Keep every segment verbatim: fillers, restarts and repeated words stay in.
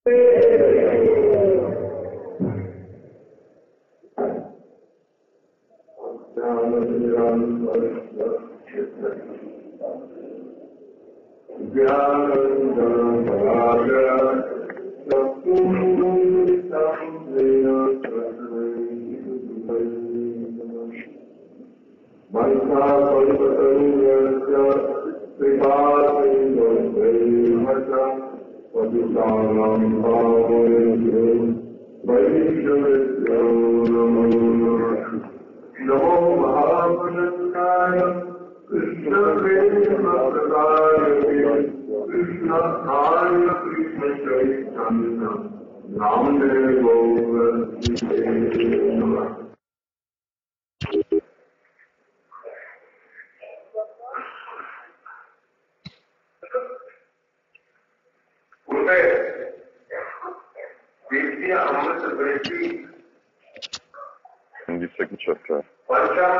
In the second chapter, we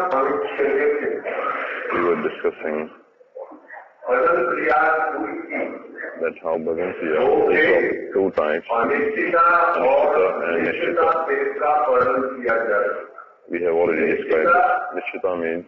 were discussing that how Bhagan Kriya is of two types, Anishtita and Nishtita. We have already described it. Nishtita means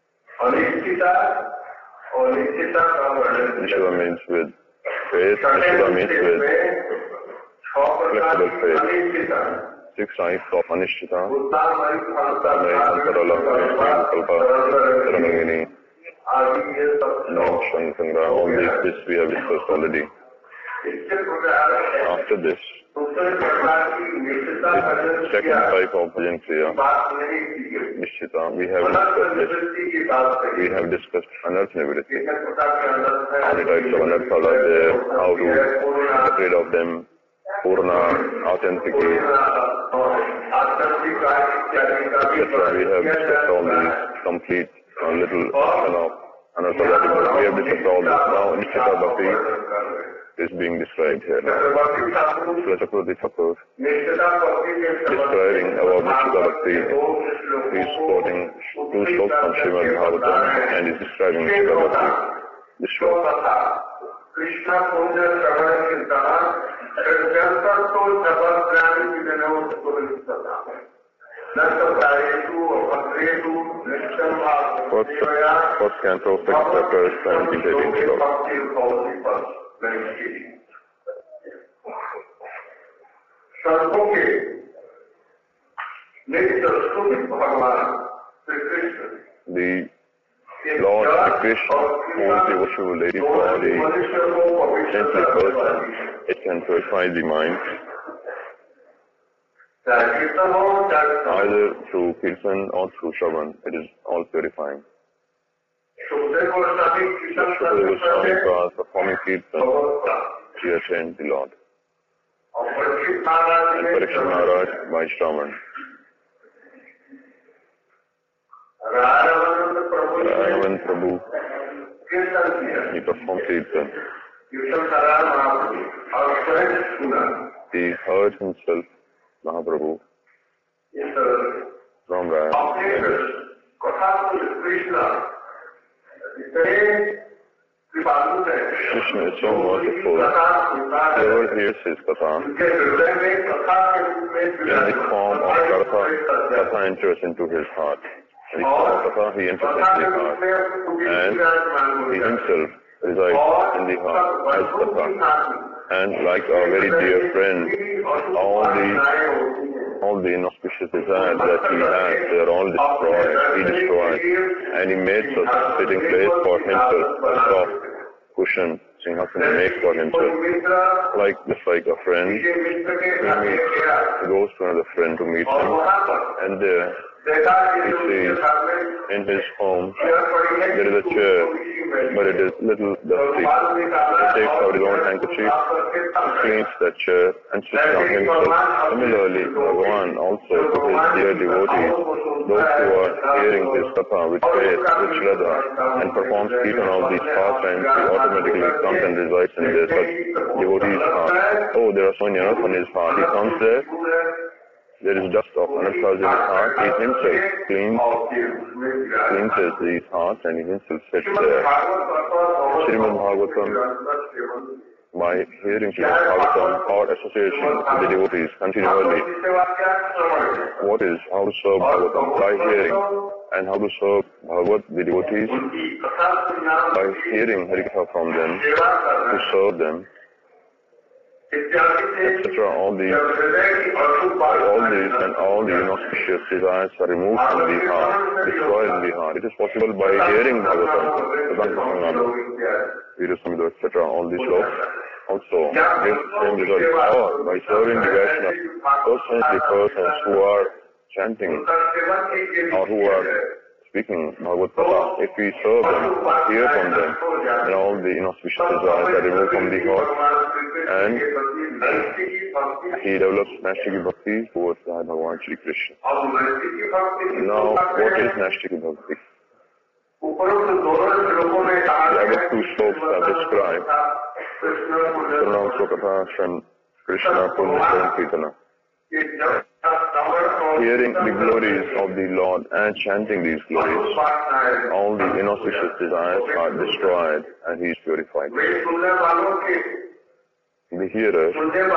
Nishtita means with faith, Nishtita means with flexible faith. Six types of Anishtita, Uttamai, Antarala, Kalpa, Saranagini, Nam, Shankanga, all these, this we have discussed already. After this, the second type of Bhajan Kriya, Nishtita, we have discussed this. We have discussed Anartha Nivritti. How many types of Anartha are there, how to get rid of them, Purna, Authenticity, et cetera. We have discussed all these complete, a little action of Anartha. We have discussed all this. Now, Nishtita Bhakti is being described here. Srila Chakravarti Thakur describing about Nishtita Bhakti. He is quoting two shlokas from Srimad Bhagavatam and is describing Nishtita Bhakti. This shloka. Krishna Puja Shravana Chintana Jantato Jabagrami Vidano Surisata Nasaprayetu Apatretu Nishtam Bhagavaya First Canto, Second Chapter, seventeen to eighteen shloka. Sarvo ke Nitya Sumi Bhagavan Sri Krishna. The Lord Krishna, who is the worshipful lady for the saintly person, it can purify the mind either through Kirtan or through Shravan. It is all purifying. Shukadeva Goswami was performing Kirtan, he attained the Lord. And Parikshit Maharaj by Shravan. Raghavan Prabhu, he performed Kirtan. He heard himself, Mahaprabhu, from Raya. Krishna is so merciful. Whoever hears his katha, in the form of katha, katha enters into his heart. In the form of katha, he enters into the heart. And he himself resides in the heart as katha. And like our very dear friend, all the all the inauspicious desires that he has, they are all destroyed. He destroyed. And he made such a sitting place for himself, a soft cushion, Singhasan makes for himself. Like just like a friend, he meets, he goes to another friend to meet him, and there he sees in his home there is a chair, but it is little dusty. He takes out his own handkerchief, cleans that chair, and sits down himself. Similarly, Bhagavan also to his dear devotees, those who are hearing his katha with faith, with shraddha, and performs kirtan of these pastimes, he automatically comes and resides in their such devotees' heart. Oh, there are so many anarthas in his heart. He comes there. There is dust of anarthas in his heart. He himself cleans, cleanses these hearts and he himself sits there. Srimad Bhagavatam by hearing Srimad Bhagavatam or association with the devotees continually. What is how to serve Bhagavatam? By hearing. And how to serve Bhagavat, the devotees? By hearing Harikatha from them, to serve them, et cetera. All these, all these and all the inauspicious desires are removed from the heart, destroyed in the heart. It is possible by hearing Bhagavatam, et cetera. All these slokas also give same result. Or by serving the Vaishnava, those sensitive persons who are chanting or who are speaking Bhagavad Gita, if we serve them, hear from them, then all the inauspicious desires are removed from the heart, and he develops Nashtiki Bhakti towards Bhagavan Shri Krishna. Now, what is Nashtiki Bhakti? The other two slokas are described. Pranam Sokatha Shan Krishna Punya Kirtana. Hearing the glories of the Lord and chanting these glories, all the inauspicious desires are destroyed and he is purified. The hearer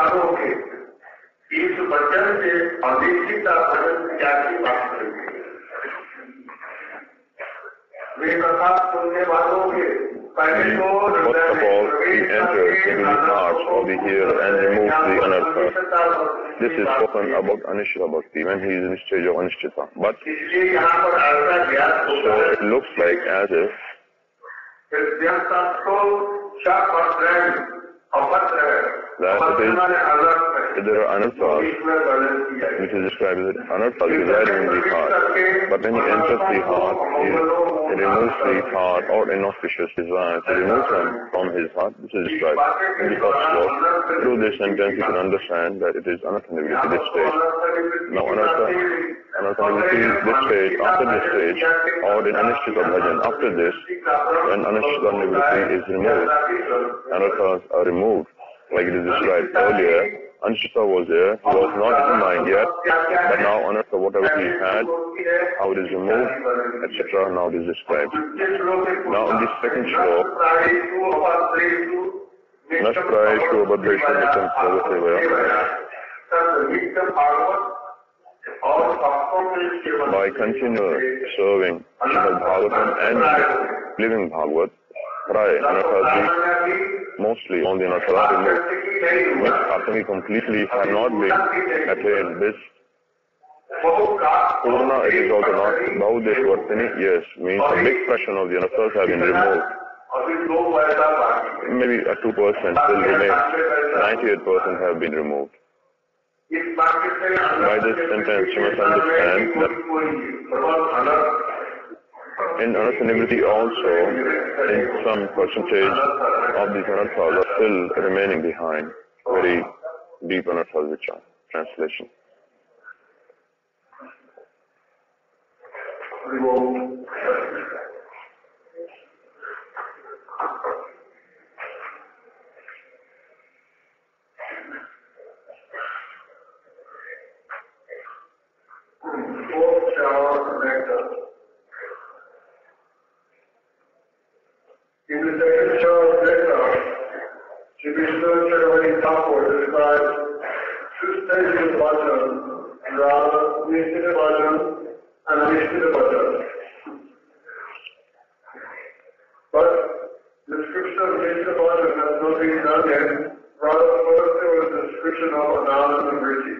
First of all, he enters into the heart of the hearer and removes the anartha. This is spoken about Anishita Bhakti when he is in the stage of Anishita. But so it looks like as if that it is, there are anarthas, which is described as anarthas residing in the heart. But when he enters the heart, he, he removes the heart or inauspicious desires. He removes them from his heart. This is described in the first sloka. Through this sentence, you can understand that it is anartha nivritti, this stage. Now, anartha, anartha nivritti, this stage, after this stage, or in Anishchita Bhajan, after this, when Anishchita nivritti is removed, anarthas are removed. Like it is described earlier, Anishita was there, he was not determined yet, but now anartha, whatever he had, how it is removed, et cetera, now it is described. Now in the second sloka, Nashprayeshu Abhadreshu Nityam Sarvasevaya, by continually serving Srimad Bhagavatam and living Bhagavat, Pray, anarthas, mostly on the anartha removed. Which Atami completely have not been attained. This Purna, it is also not. Bahudeshvartini, yes, means a big fraction of the anarthas have been removed. Maybe a two percent still remain. ninety-eight percent have been removed. By this sentence, you must understand that in anartha nivritti also, in some percentage of these anarthas are still remaining behind. Very deep anarthas, which are translation. In the second shower of Nectar, Sri Vishnu Chakravarti Thakur describes two stages of bhajan, Rama, Nishchita bhajan, and Anishchita bhajan. But the description of Nishchita bhajan has not been done yet. Rather, first there was a description of Ananda and Vritti.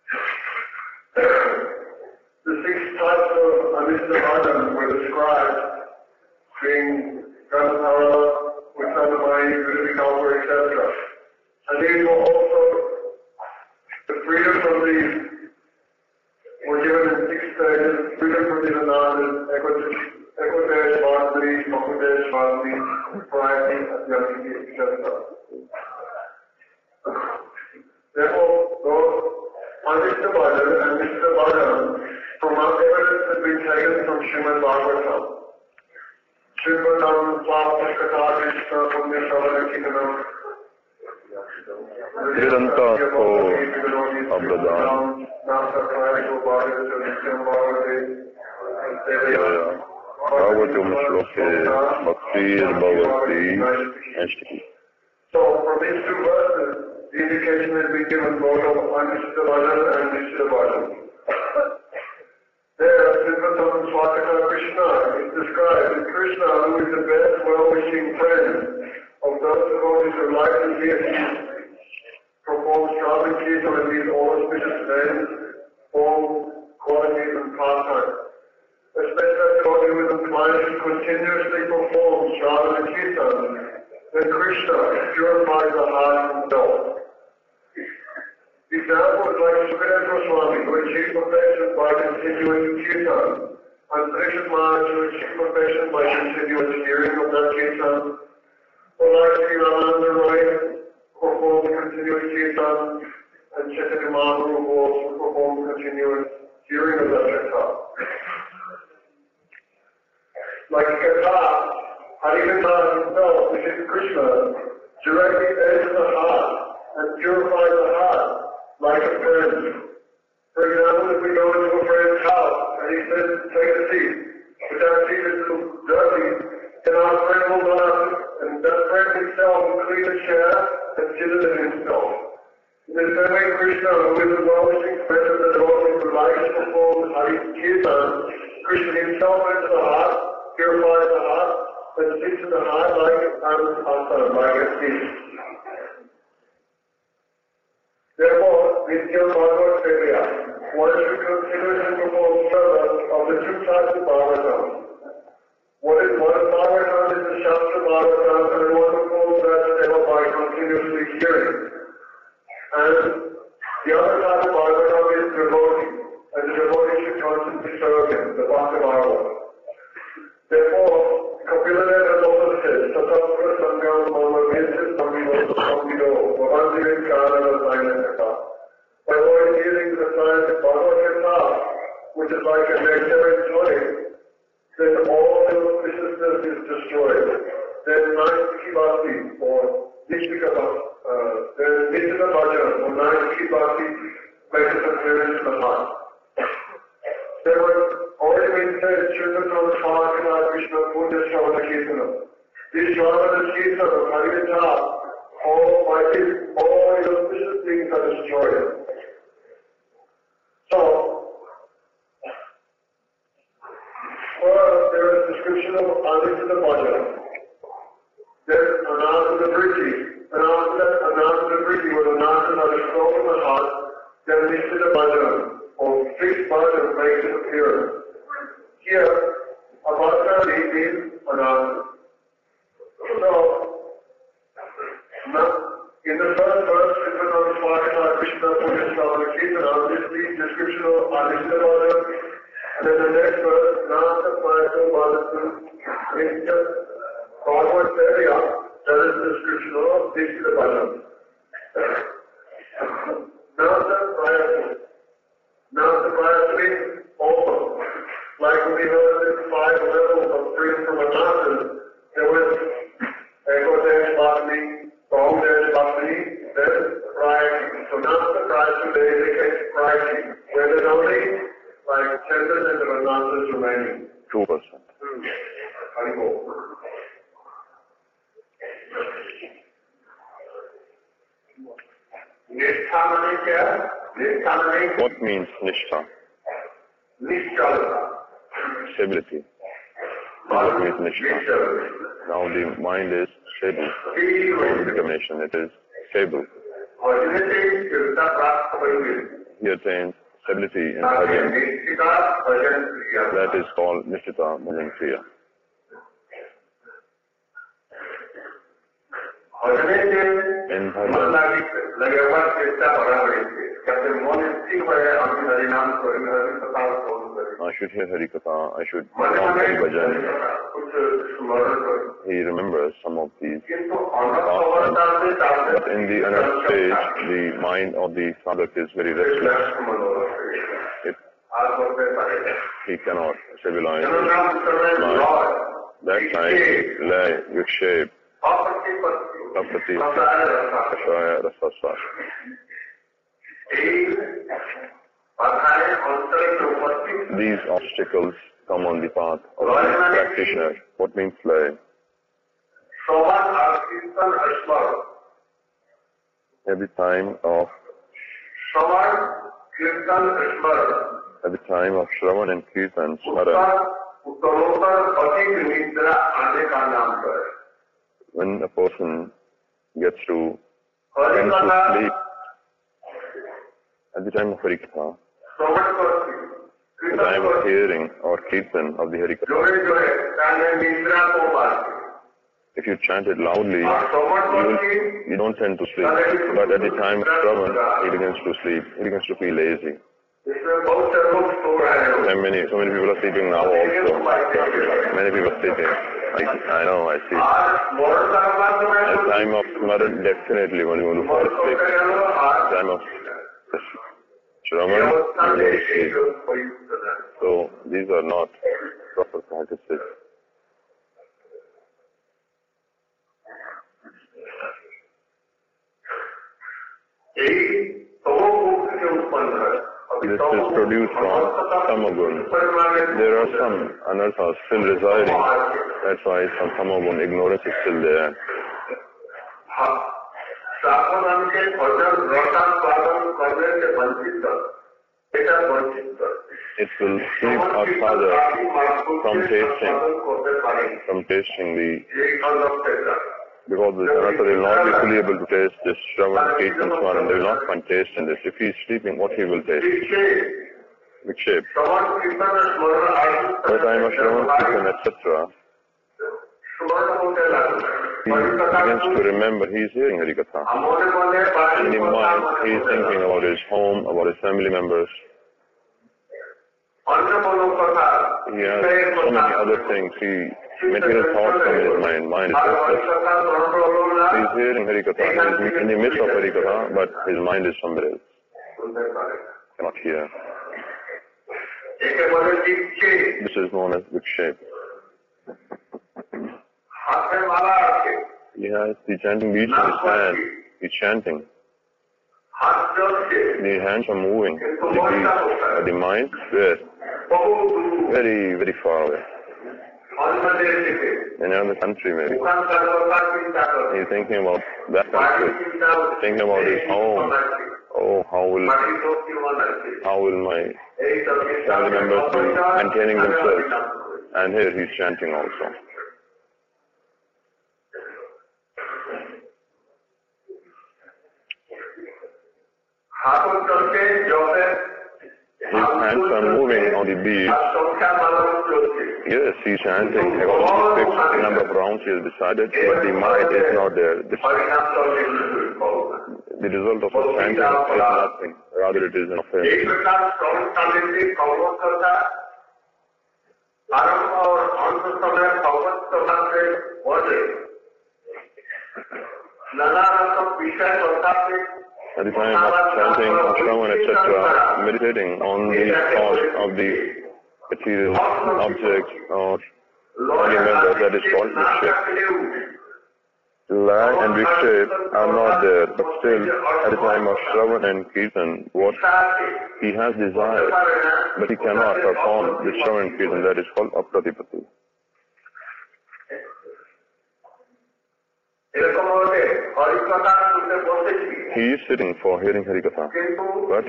The six types of Anishchita bhajan were described, being Gandhara, Uttanamai, Vidhikalpa, et cetera. And these were also, the freedom from these were given in six stages: freedom from these anandas, Ekodesh, Bhakti, Makudesh, Bhakti, Prayati, Adhyatiki, et cetera. Therefore, those Anishta Bhajan and Nishta Bhajan from our evidence had been taken from Srimad Bhagavatam. Shrimadam, Swampa, Katha, Krishna, Punya, Shavana, Kitanam, Vedanta ko Abradhan. Bhagavatam Shloke, Bhaktir, Bhagavati, Nashtiki. So, from from these two verses, the indication has been given both of Anishta Bhajan and Nishta Bhajan. There, Srivattam Swataka Krishna is described as Krishna, who is the best well-wishing friend of those devotees who like to hear him perform Shravan Kirtan in these auspicious names, forms, qualities, and pastimes. Especially a devotee who is inclined to continuously perform Shravan Kirtan, then Krishna purifies the heart himself. Examples like Sukadeva Goswami, who achieved perfection by continuous Kirtan, and Parikshit Maharaj, who achieved perfection by continuous hearing of that Kirtan, or like Sri Ramananda Roy, who performed continuous Kirtan, and Chaitanya Mahaprabhu, who also performed continuous hearing of that Kirtan. Like Katha, Harikatha himself, which is Krishna, directly enters the heart and purifies the heart like a friend. For example, if we go into a friend's house and he says, take a seat, but that seat is too dirty, then our friend will go out and that friend himself will clean a chair and sit in it himself. In the same way, Krishna, who is the well-wishing friend of the devotee who likes to perform Hari Kirtan, Krishna himself enters the heart, purifies the heart, and sits in the heart like an asana, like a seat. Therefore, Nitya Bhagavad Sevya, one should consider and perform service of the two types of Bhagavatam. What is one Bhagavatam is the Shastra Bhagavatam, and one performs that seva by continuously hearing. And the other type of Bhagavatam is devotee, and the devotee should constantly serve him, the Bhakta Bhagavatam. Therefore, Kapila Dev has also said, Satastra Sangam Mama Vincis Samvido Samvido Bhavantirin Karana Sainakata. By orientating the science of Bhagavad Gita, which is like a nectar tonic, then all the viciousness is destroyed. Then Naisiki Bhakti, or Nishtika Bhakti, uh, then Nishtika Bhajan, or Naisiki Bhakti, makes an appearance in the heart. There was already been said, Shrivatam Swataka Krishna Punya Shravana Kirtana. This Shravana Kirtana of Harikatha, all by this, all the auspicious things are destroyed. So, first there is a description of Anishta Bhajan. Then Anasana Vritti. Anasana Vritti was Anasana that is thrown in the heart, then Nishta Bhajan, or fixed bhajan makes its appearance. Here, a bhajan means Anasana. So, in the first verse, Srivattam Swataka Krishna Punya Shravana Kirtana, this is the description of Anishta Bhajan. And then the next verse, Nasta Payaka Bhajatu, Nishta Bhagavad Sevya, that is the description of Nishta Bhajan. Nasta Payaka. Nasta Payaka means also, like when we heard the five levels of freedom from Anasana, there was Ekodesh Bhakti, Bahudesh Bhakti, then Prayati. So Nasta Prayati, they indicate Prayati, where there's only like ten percent of Anasanas remaining. two percent. Haribol. Nishtha means kya? Nishtha means? What means Nishtha? Nishchalata. Stability. What means Nishtha? Now the mind is stable. No determination, it is stable. He attains stability in bhajan. That is called Nishtita Bhajan Kriya. In bhajan, I should hear Harikatha, I should chant Hari Bhajan. He remembers some of these pastimes, but in the another stage, the mind of the sadhak is very restless. It, he cannot stabilize his mind. That time, lay, vikshep, tapati, kashaya, rasasva. These obstacles come on the path of the practitioner. What means lay? every time of Shravan, Kirtan, Smaran. at the time of Shravan and Kirtan, Smaran, Uttarotar, Atik, Nidra, Ane ka naam kar. when a person gets to comes to sleep, at the time of Harikatha, Shravan karti. the time of hearing or Kirtan of the Harikatha, Johe johe, Kane Nidra ko baati. if you chant it loudly, Aur Shravan you, will, karti. you don't tend to sleep. But at the time of Shravan, he begins to sleep. He begins to feel lazy. इसमें बहुत से लोग सो रहे हैं. So many, so many people are sleeping now also. Many people are sleeping. I, I know, I see. आज मोर करना तो मैं At the time of Smaran, definitely when you want to fall asleep. At the time of Shravan, you go to sleep. So these are not proper practices. This is produced from Tamagun. There are some anarthas still residing. That's why some Tamagun ignorance is still there. It will keep our father from tasting, from tasting the, because the anartha will not be fully able to taste this Shravan, Kirtan, Smaran. They will not find taste in this. If he is sleeping, what he will taste? Vikshepa. By the time of Shravan, Kirtan, et cetera, he begins to remember he is hearing Harikatha. In his mind, he is thinking about his home, about his family members. He has so many other things. He material thoughts come in his mind. Mind is restless. He is hearing Harikatha. He is in the midst of Harikatha, but his mind is somewhere else. Cannot hear. This is known as Vikshepa. He has the chanting beads in his hand. He's chanting. The hands are moving. The beats. But the mind, where? Very, very far away. In another country, maybe. He's thinking about that country. Thinking about his home. Oh, how will, how will my family members be maintaining themselves? And here he's chanting also. His hands are moving on the beats. Yes, he's chanting according to the fixed number of rounds he has decided, but the mind is not there. The, the result of his chanting is nothing, rather it is an affair. At the time of chanting, of Shravan, et cetera, meditating on the thought of the material objects or body members, that is called Vikshepa. Laya and Vikshepa are not there, but still, at the time of Shravan and Kirtan, what he has desired, but he cannot perform the Shravan and Kirtan, that is called Apratipatti. He is sitting for hearing Harikatha, but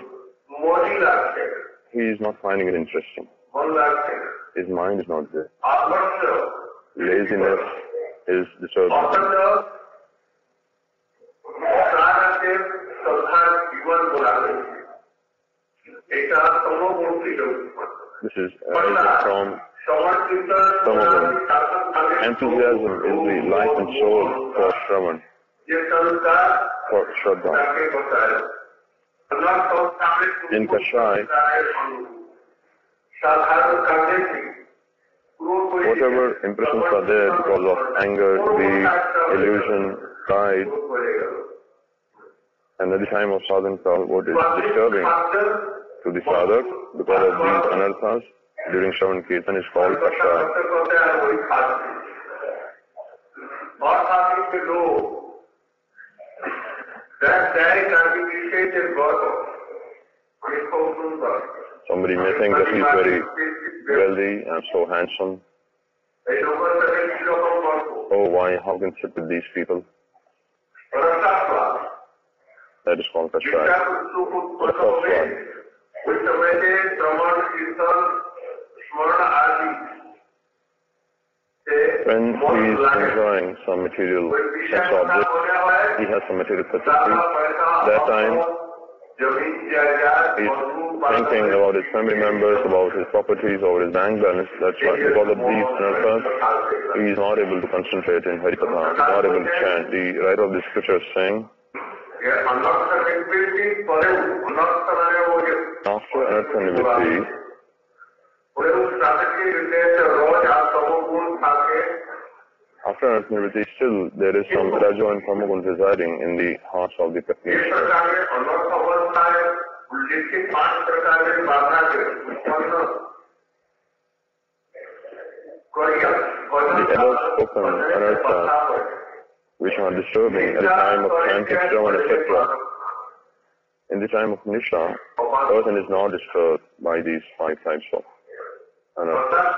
he is not finding it interesting. His mind is not there. Laziness is disturbing him. This is uh, from Tamagun. Enthusiasm is the life and soul for Shravan, for Shraddha. In Kashai, whatever impressions are there because of anger, greed, illusion, pride, and at the time of sadhana, what is disturbing to the sadhak because of these anarthas during Shravan Kirtan is called Kashai. Somebody may think that he's very wealthy and so handsome. Oh, why? How can sit with these people? That is called Kashaya. The first one. When he is enjoying some material sex object, he has some material facility. That time, he is thinking about his family members, about his properties, over his bank balance. That's why, because of these anarthas, he is not able to concentrate in Harikatha, not able to chant. The writer of the scripture is saying, after anartha nivritti, after anartha nivritti, still there is some Rajo and Tamagun residing in the hearts of the practitioners. The above spoken anarthas, which are disturbing at the time of chanting, Shravan, et cetera. In the time of Nisha, a person is not disturbed by these five types of anarthas.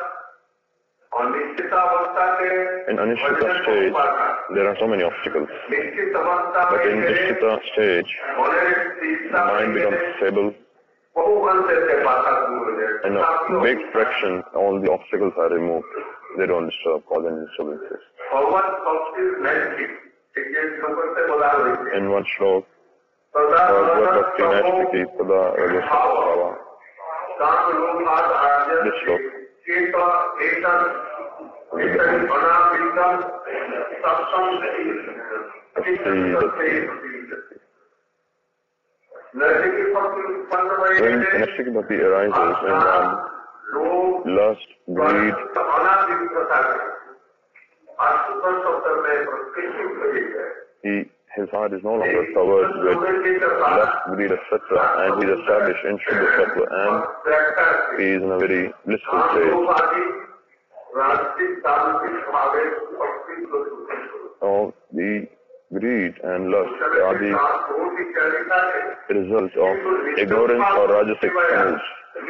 In Anishtita stage, there are so many obstacles. But in Nishtita stage, the mind becomes stable, and a big fraction, all the obstacles are removed. They don't disturb, cause any disturbances. In one shlok, Bhagavad Bhakti Naistiki Pada Rajasava. This shlok. When Naistiki Bhakti arises in one, lust, greed, he, his heart is no longer covered with lust, greed, et cetera, and he is established in Shuddha Sattva, and he is in a very blissful state. All the greed and lust are the result of ignorance or rajasic moods.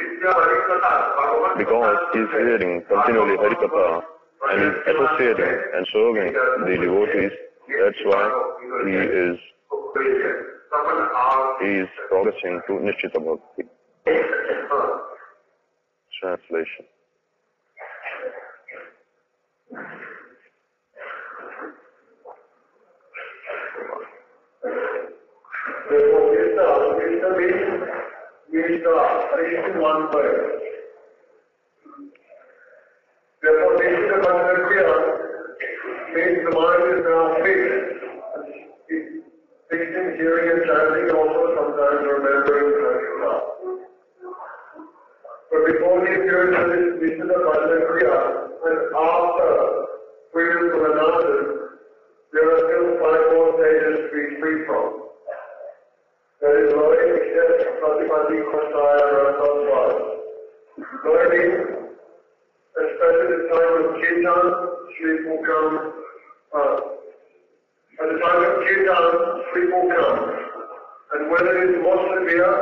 Because he is hearing continually Harikatha and is associating and serving the devotees, that's why he is he is progressing to Nishtita Bhakti. Translation. Therefore, Krishna, Krishna means Krishna, Krishna one word. Therefore, Krishna Kriya means the mind is now fixed. Fixed in hearing and chanting, also sometimes remembering Krishna. But before he appears in this Krishna Kriya, and after freedom from another, there are still five more stages to be free from. There is learning, except Pratipati, Kosaya, Rasaswad. Learning, especially at the time of Kirtan, sleep will come. Uh, at the time of Kirtan, sleep will come. And when it is more severe,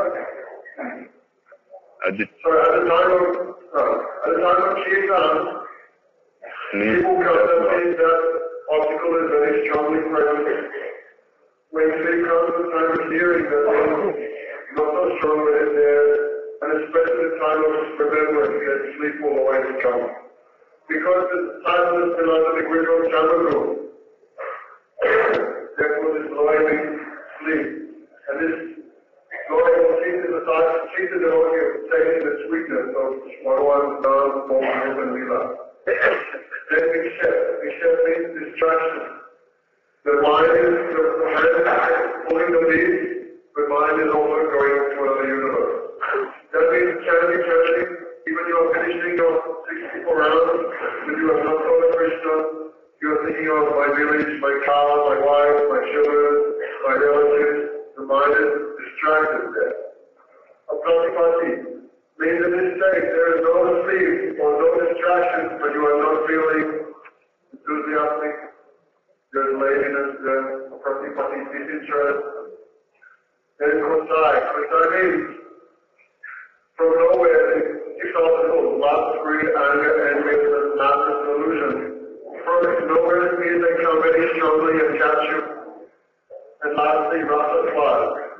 At the, sorry, at the time of, uh, at the time of Kirtan, sleep will come. That means that obstacle is very strongly present. When sleep comes at the time of hearing, that means not so strong that it's there, and especially the time of remembrance, that sleep will always come. Because the time of the philosophy we go Chandaguru, therefore this loyalty sleep. And this loyalty sleep is a side, sleep is the devotee of taking the sweetness of Bhagavan's Nam, Om, and Lila. Then except, except means distraction. The mind is, the hand is pulling the leaves, the mind is also going to another universe. That means chanting, chanting, even you are finishing your sixty-four rounds, when you are not thought of Krishna, you are thinking of my village, my cow, my wife, my children, my relatives, the mind is distracted there. A pratipati means in this state there is no sleep or no distraction, but you are not feeling enthusiastic. There's laziness, there's pratipati, disinterest. Then kosai. Kosai means from nowhere it kicks off the whole lust, greed, anger, envy, madness, delusion. From nowhere it means they come very strongly and catch you. And lastly, rasa swad.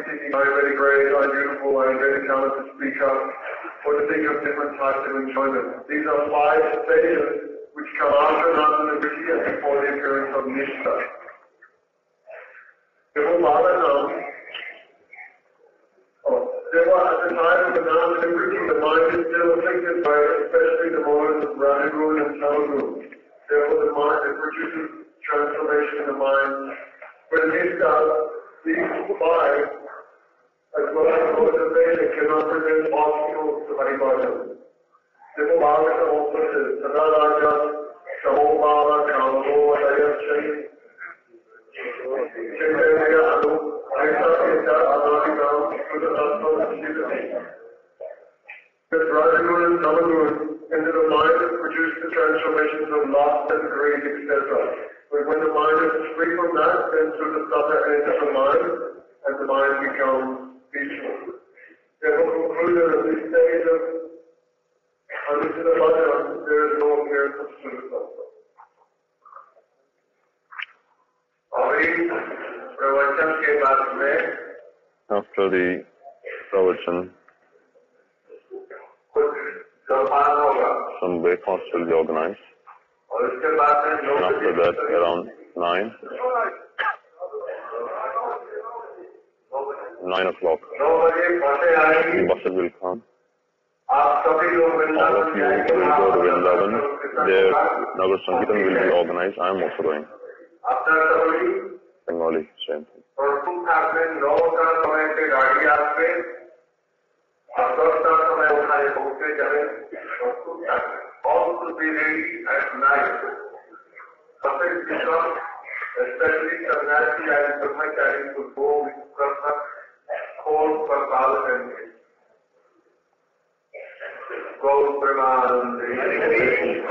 thinking, I'm very great, I'm beautiful, I'm very talented speaker, or to think of different types of enjoyment. These are five stages which come after non-liberty and before the appearance of Nishta. Therefore, oh, therefore, at the time of the non-liberty, the mind is still afflicted by especially the moments of Ranagun and Tamagun. Therefore, the mind, it produces transformation in the mind. When Nishta, these five, as well as motivation, cannot present obstacles to Haribhajan. Therefore, Bhagavata also says, Sada Raja, Shaho Bhava, Kamamo, Adayachani, Chaitanya, Anu, Aisa, Pita, Anadikam, Sudha Tattva, Siddhati. This Rajagun and Tamagun, into the mind has produced the transformations of lost and great, et cetera. But when the mind is free from that, then through the Sattva enters the mind, and the mind becomes peaceful. Therefore, concluded at this stage of Anuttara Bhajan, there is no appearance of Sudha Tattva. After the pravachan, some breakfast will be organized. And after that, around nine, nine o'clock, the buses will come. All of you will go to Vrindavan. There, Nagar Sankirtan will be organized. I am also going. Bengali, same thing. All to be ready at night. Something becomes, especially Sannyasi and Brahmachari, to go with Krishna, cold for Balajan. Go Premanandi.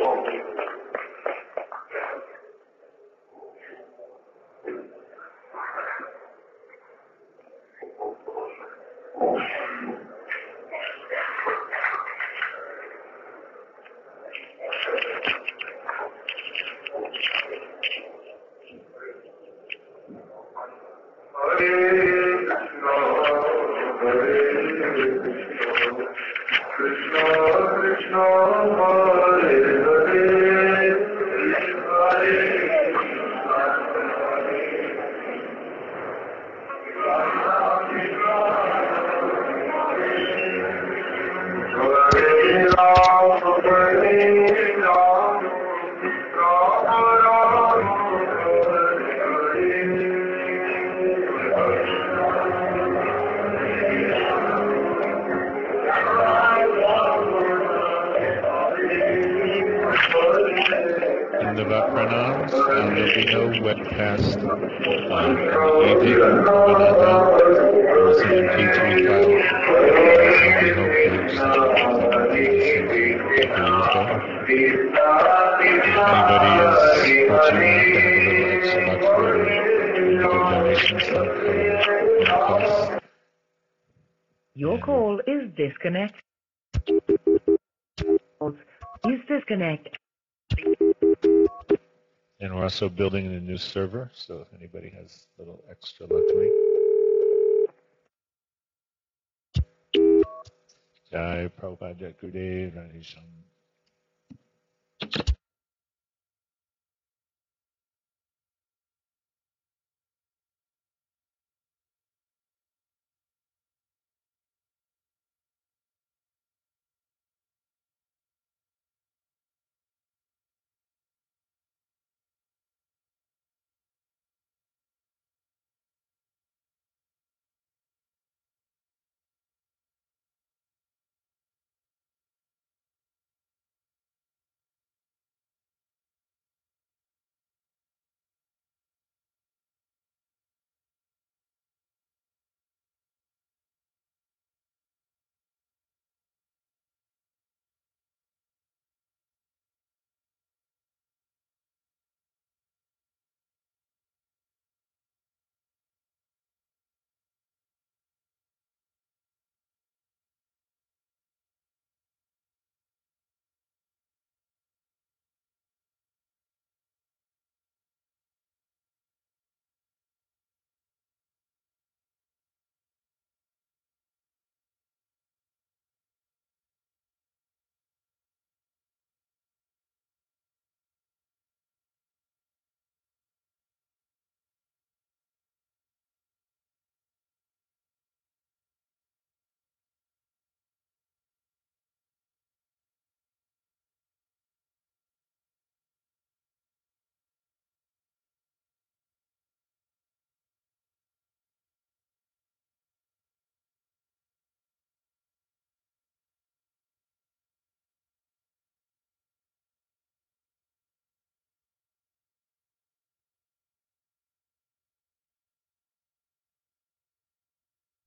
Indava pranams, and there'll be no webcast uh, in the evening when I'm done. Unless an M P three file, so we hope you send it to the use there. If anybody is fortunate enough to have a little extra bucks for individual donations, then come in cost. Your call is disconnected. Please disconnect. And we're also building a new server, so if anybody has a little extra luxury. Jai Prabhupada Jai Gurudev Radhe Shyam.